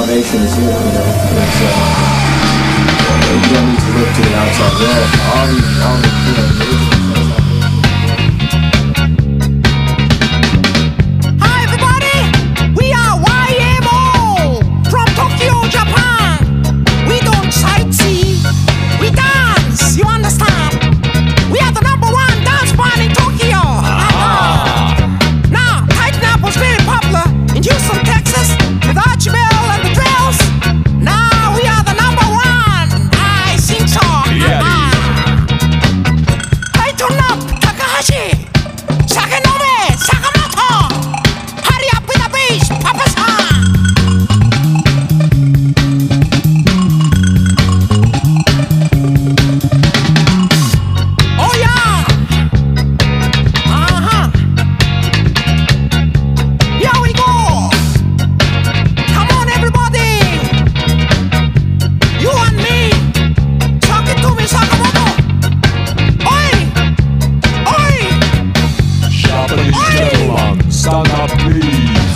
foundation is here. You don't need to look to the outside world. All the Hi everybody, we are YMO from Tokyo, Japan. We don't sightsee, we dance. You understand? We are the number one dance band in Tokyo. Now, Tighten Up was very popular in Houston, Texas, with Archie Bell and the Drills. Now we are the number one. I think so. Tighten Up, Takahashi, Sakinome, Sakamoto. Hurry up with the bass, Papa-san. Oh yeah. Here we go. Come on everybody. You and me. Talk it to me, Sakamoto. Oi. Oi. Japanese gentlemen, stand up please.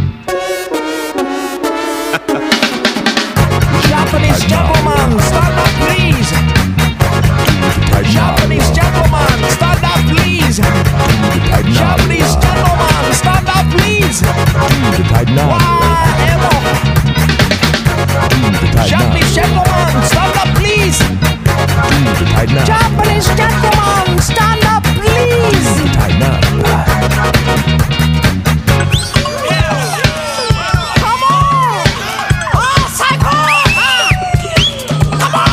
Japanese gentlemen, stand up please. Japanese gentlemen, stand up please. Japanese gentlemen, stand up please. YMO. Japanese gentlemen, stand up please. Japanese gentlemen, stand up please. Come on. Oh, psycho. Come on.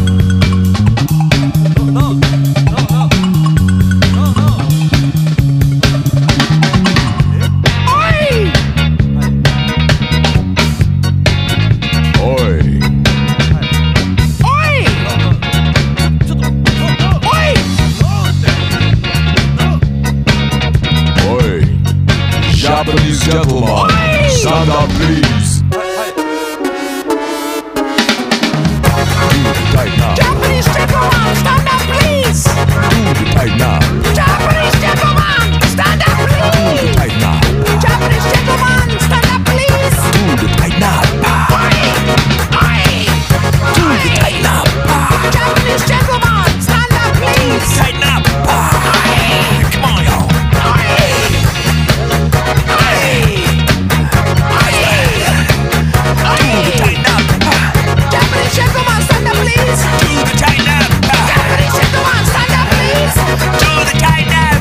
Oi. Oi. Oi. Oi. Oi. Japanese gentlemen, stand up please. Tighten up. Japanese gentlemen, stand up please. Tighten up. Japanese gentlemen, stand up please. Tighten up. Japanese gentlemen, stand up please. Tighten up. Oi. Oi. Tighten up. Japanese gentlemen, stand up please. Tighten up. Come on, y'all. Tighten up. Japanese gentlemen, stand up please. Tighten up. Japanese gentlemen, stand up please. Do the tighten up.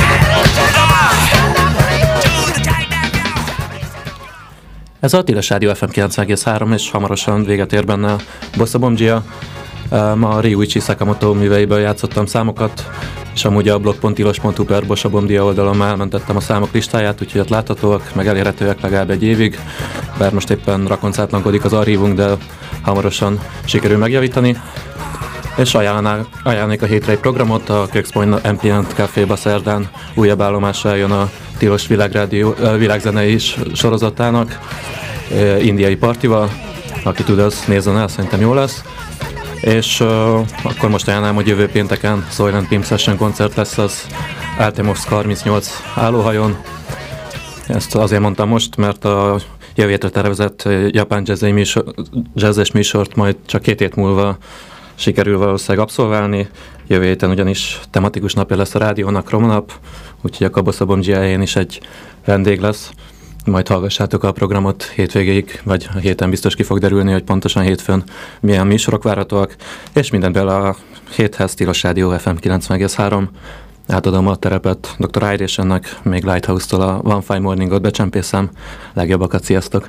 Ez a Tilos Rádió FM 9,3 és hamarosan véget ér benne a Bossa Bom Gia. Ma Ryuichi Sakamoto műveiből játszottam számokat, és amúgy a blog.tilos.hu per Bossa Bom Gia oldalon már elmentettem a számok listáját, úgyhogy ott láthatóak, meg elérhetőek legalább egy évig, bár most éppen rakoncátlankodik az archívunk, de hamarosan sikerül megjavítani. És ajánlnék a hétre egy programot, a Kökspoint Ambient Caféba szerdán újabb állomással jön a Tilos világzenei sorozatának, indiai partival, aki tud, az nézzen el, szerintem jó lesz. És akkor most ajánlám, hogy jövő pénteken Soylent Pimp Session koncert lesz az Artemovsk 38 állóhajón. Ezt azért mondtam most, mert a jövő hétre tervezett japán jazzes műsort majd csak 2 hét múlva sikerül valószínűleg abszolválni. Jövő héten ugyanis tematikus napja lesz a rádiónak, Romanap, úgyhogy a Bossa Bom Gia-jén is egy vendég lesz. Majd hallgassátok a programot hétvégéig, vagy a héten biztos ki fog derülni, hogy pontosan hétfőn milyen műsorok várhatóak, és mindent bele a héthez Tilos Rádió FM 9,3. Átadom a terepet Dr. Irish-ennek, még Lighthouse-tól a One Fine Morningot becsempészem. Legjobbakat, sziasztok!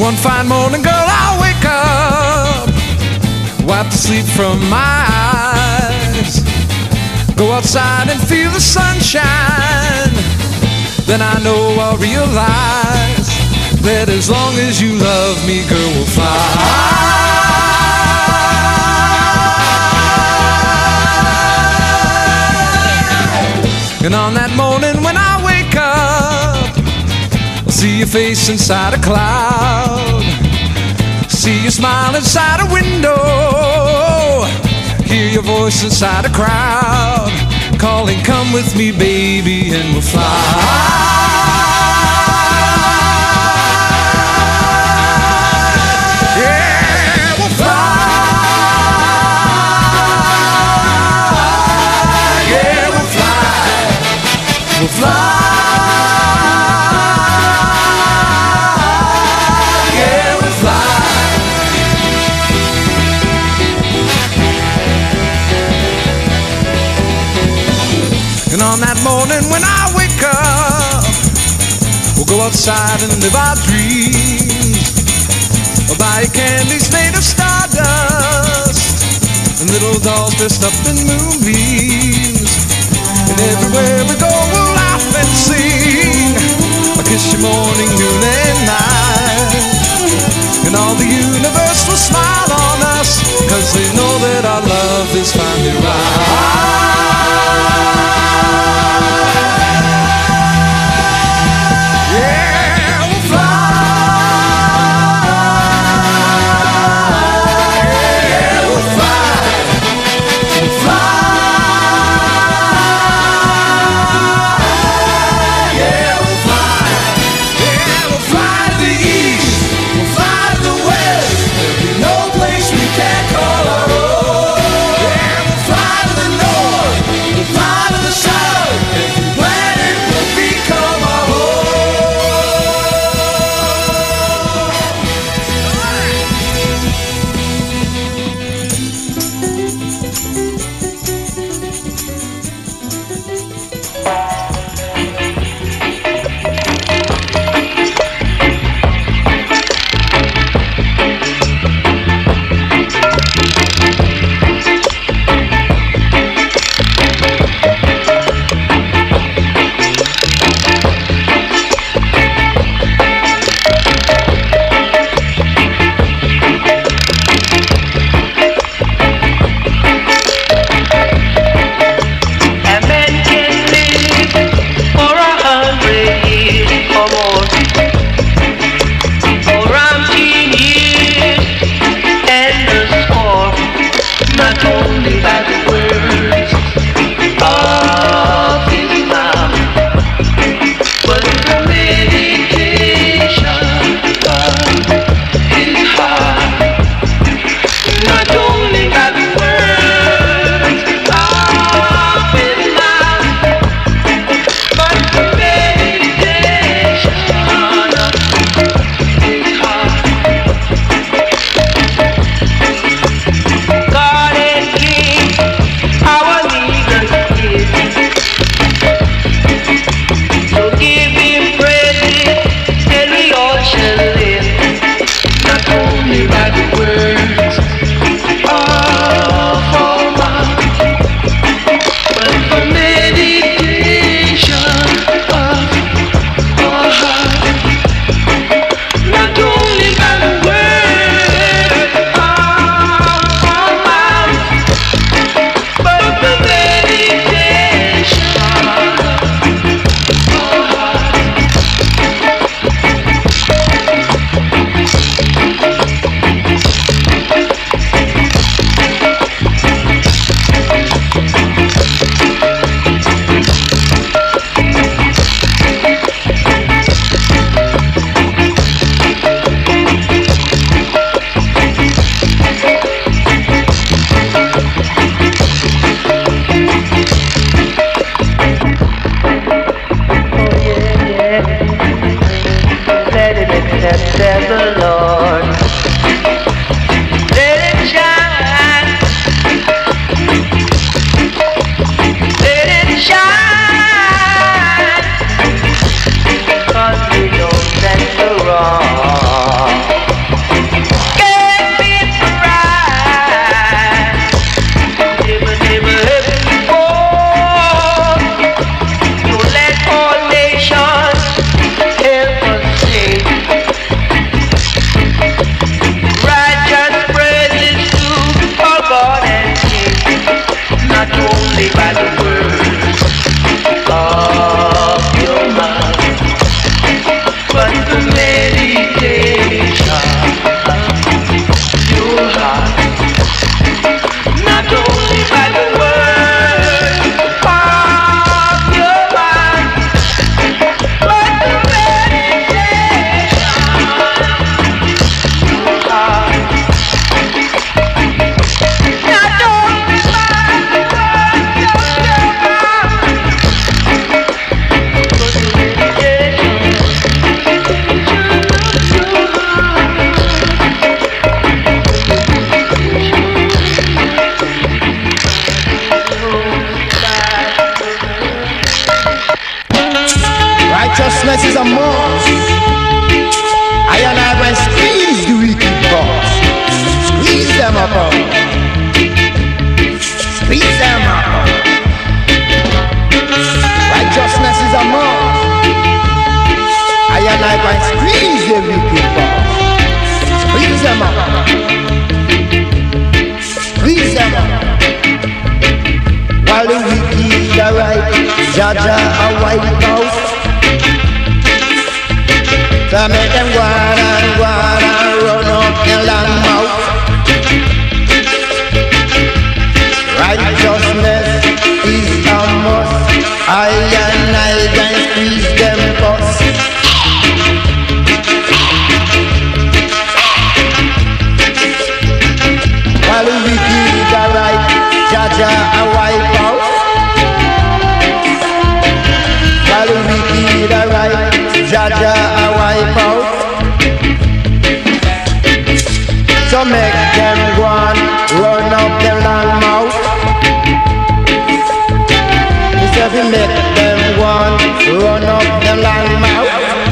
One fine morning, girl, I'll wake up, wipe the sleep from my eyes, go outside and feel the sunshine. Then I know I'll realize that as long as you love me, girl, we'll fly. And on that morning when I wake up, I'll see your face inside a cloud, see you smile inside a window, hear your voice inside a crowd, calling, come with me, baby, and we'll fly. We'll fly, yeah, we'll fly. And on that morning when I wake up, we'll go outside and live our dreams. We'll buy candies made of stardust and little dolls dressed up in moonbeams. And everywhere we go, we'll laugh and sing. I'll kiss you morning, noon, and night. And all the universe will smile on us, 'cause they know that our love is finally right. Yeah, we'll fly. Yeah, we'll fly. We'll fly. Fly Righteousness is a must. I and I will squeeze the wicked boss. Squeeze them up. Squeeze them up. Righteousness is a must. I and I will squeeze the wicked boss. Squeeze them up. Squeeze them up. While the wicked are right, Jaja a wipe out. So make them go and run up the long mouth. Righteousness is a must. I and I can squeeze them bust. While the wicked are right, Jaja a wipe out. While the wicked are right, Jaja a wipe out. So make them go on, run up their long mouth. He said we make them go on, run up their long mouth.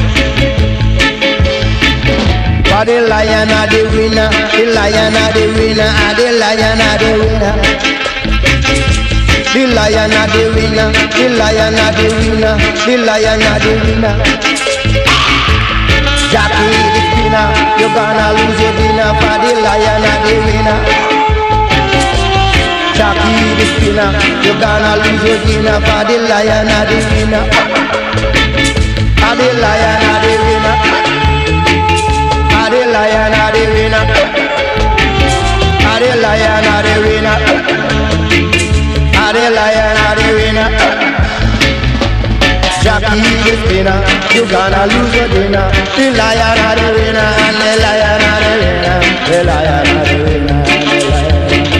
For the lion are the winner, the lion are the winner, and the lion are the winner. The lion are the winner, the lion are the winner, the lion are the winner. Jackie the spinner, you're gonna lose your dinner. For the lion are the winner. Jackie the spinner, you're gonna lose your dinner. For the lion are the winner. For the lion are the winner. For the lion are the winner. For the lion are the winner. For the lion are the winner. Jackie the spinner, you gonna lose your dinner. The lion are the winner, and the lion are the winner. The lion are the winner, and the lion are the winner.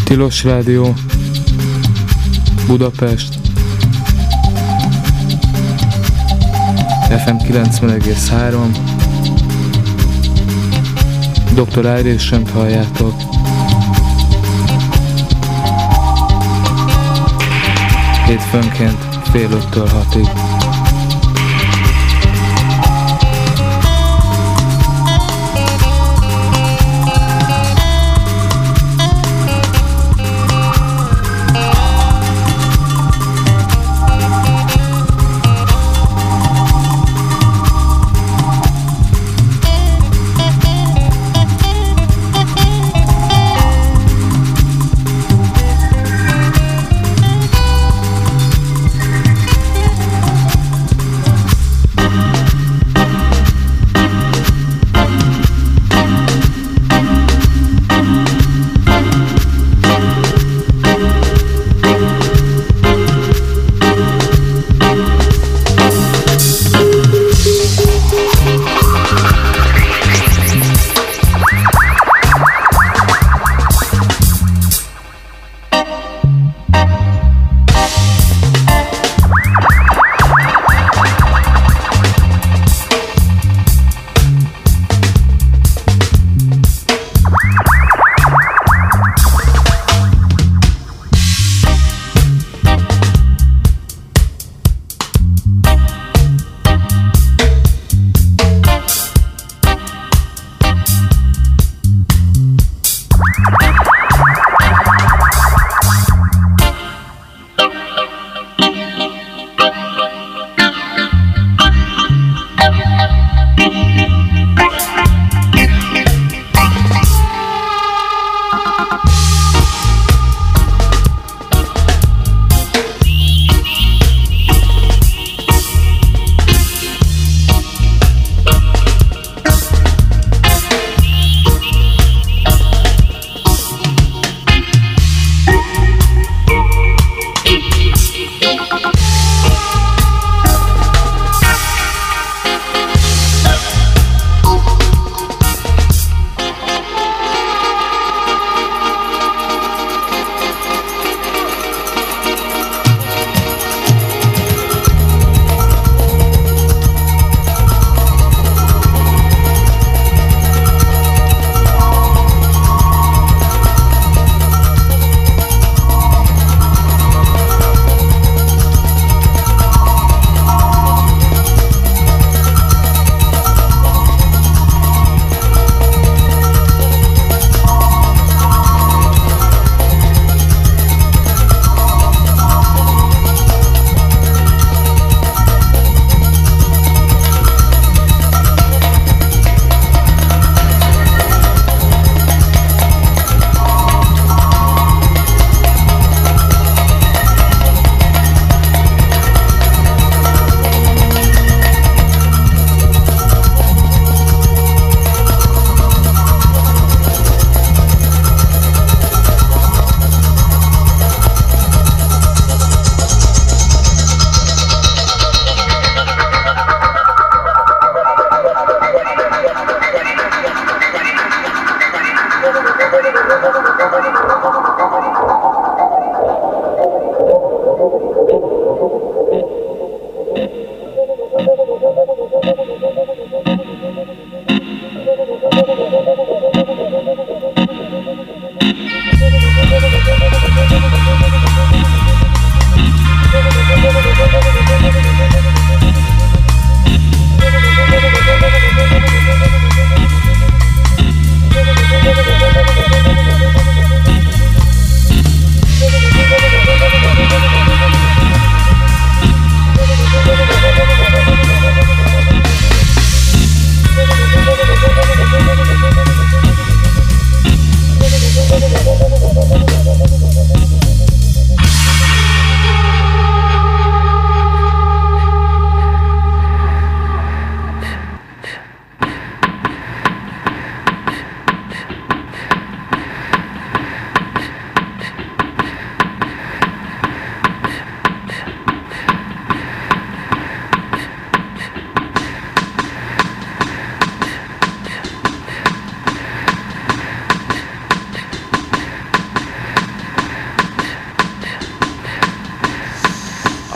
Tilos Rádió, Budapest, FM 90,3, Dr. Áréssönt halljátok. Hétfőnként fél 5-től 6-ig.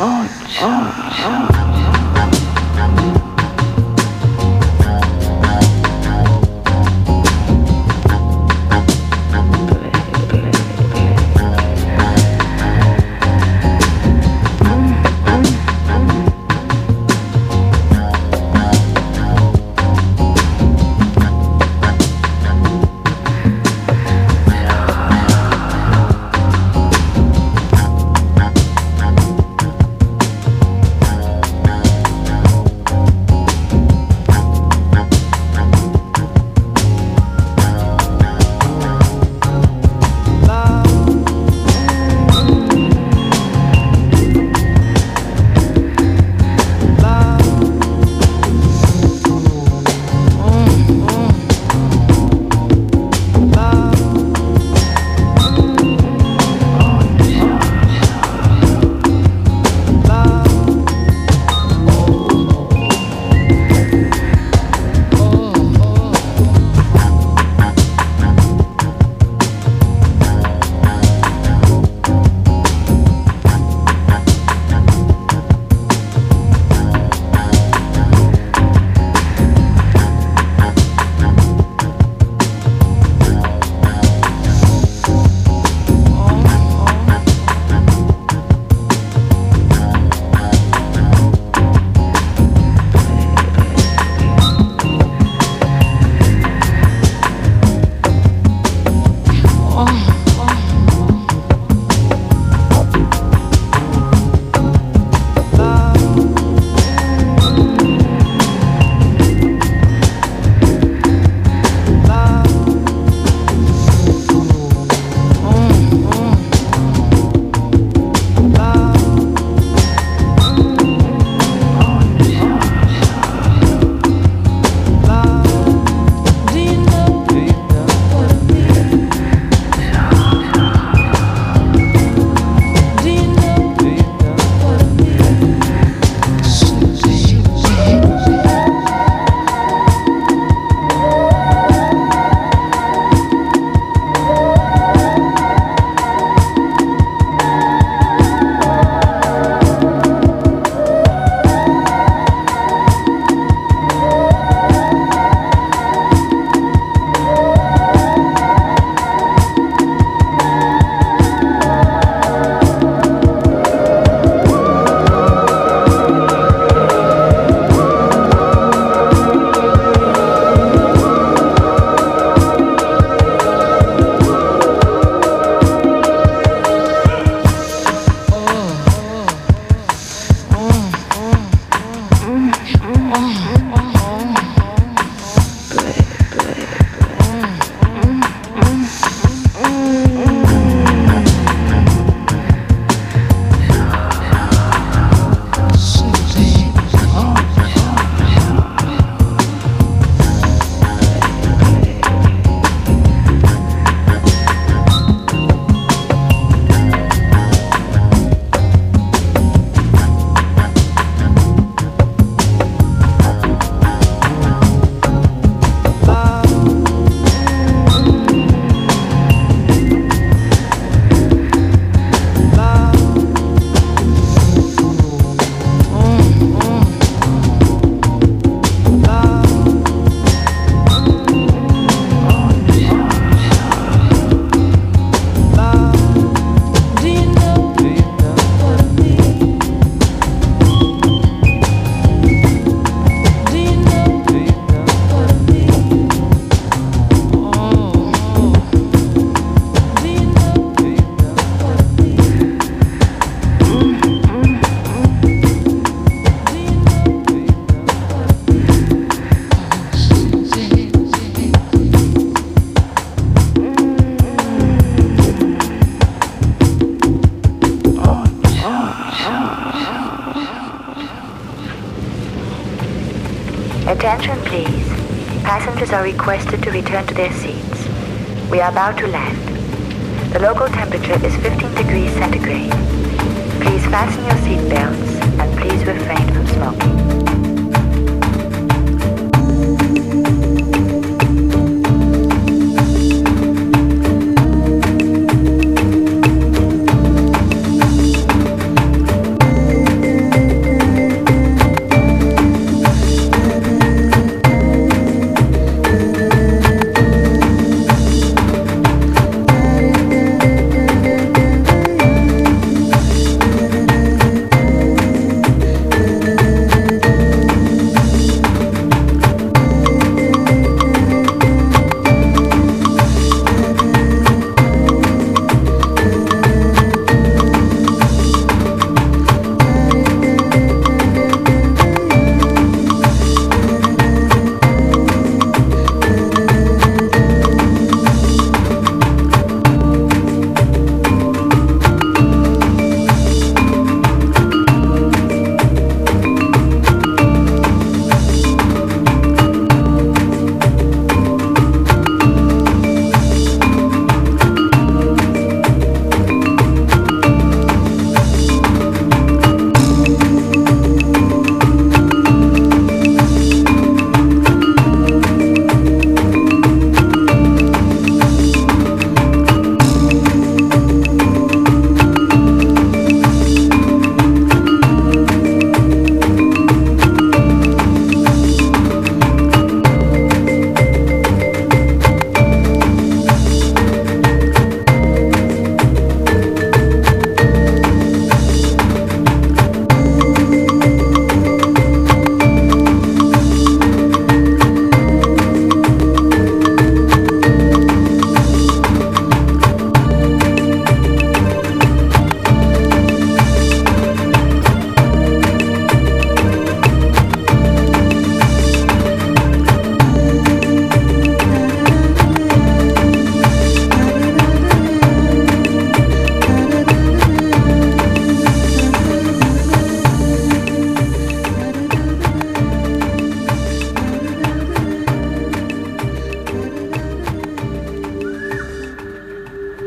Attention please. Passengers are requested to return to their seats. We are about to land. The local temperature is 15 degrees centigrade. Please fasten your seat belts and please refrain from smoking.